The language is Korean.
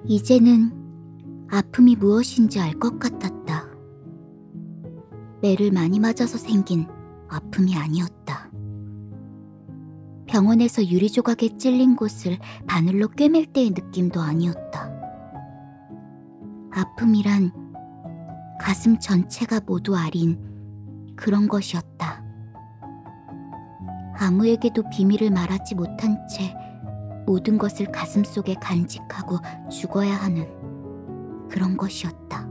이제는 아픔이 무엇인지 알 것 같았다. 매를 많이 맞아서 생긴 아픔이 아니었다. 병원에서 유리 조각에 찔린 곳을 바늘로 꿰맬 때의 느낌도 아니었다. 아픔이란 가슴 전체가 모두 아린 그런 것이었다. 아무에게도 비밀을 말하지 못한 채 모든 것을 가슴속에 간직하고 죽어야 하는 그런 것이었다.